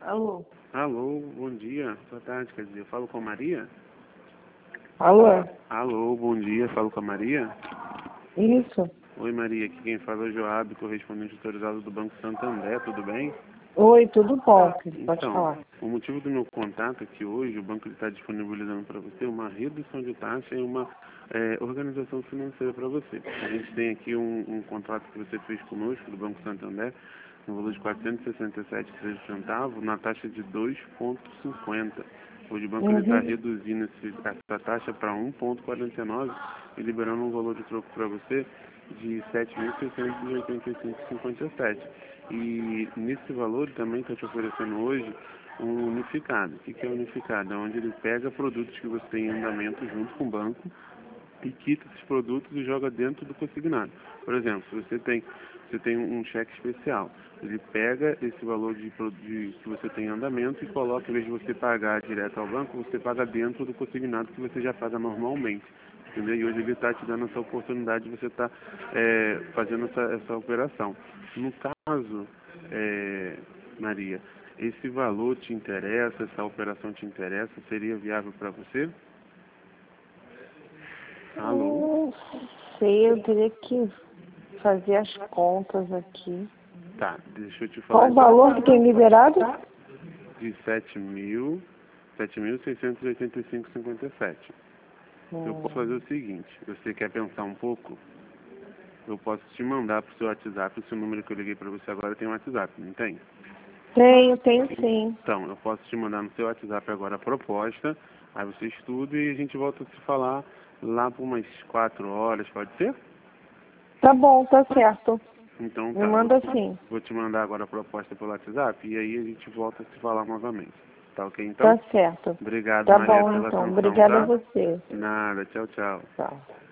Alô? Alô, bom dia, boa tarde, quer dizer, eu falo com a Maria? Alô? Alô, bom dia, falo com a Maria? Isso. Oi Maria, aqui quem fala é o Joab, correspondente autorizado do Banco Santander, tudo bem? Oi, tudo bom? Pode falar. O motivo do meu contato é que hoje o banco está disponibilizando para você uma redução de taxa e uma organização financeira para você. A gente tem aqui um contrato que você fez conosco, do Banco Santander, no valor de R$ 467,13, na taxa de 2,50. Hoje o banco está reduzindo essa taxa para 1,49 e liberando um valor de troco para você de R$ 7.685,57. E nesse valor também está te oferecendo hoje um unificado. O que é unificado? É onde ele pega produtos que você tem em andamento junto com o banco e quita esses produtos e joga dentro do consignado. Por exemplo, se você tem um cheque especial, ele pega esse valor que você tem em andamento e coloca, em vez de você pagar direto ao banco, você paga dentro do consignado que você já paga normalmente. Entendeu? E hoje ele está te dando essa oportunidade de você estar fazendo essa operação. No caso, Maria, esse valor te interessa, essa operação te interessa, seria viável para você? Alô? Não sei, eu teria que fazer as contas aqui. Tá, deixa eu te falar. Qual o valor que tem liberado? De 7.685,57. Eu posso fazer o seguinte, você quer pensar um pouco? Eu posso te mandar pro seu WhatsApp, o seu número que eu liguei para você agora tem um WhatsApp, não tem? Tenho sim. Então, eu posso te mandar no seu WhatsApp agora a proposta, aí você estuda e a gente volta a se falar lá por umas 4 horas, pode ser? Tá bom, tá certo. Então Me tá, manda sim. vou te mandar agora a proposta pelo WhatsApp e aí a gente volta a se falar novamente. Tá ok então? Tá certo. Obrigado, Tá Maria, bom pela então. atenção, Obrigada a tá? você. Nada, tchau, tchau. Tchau.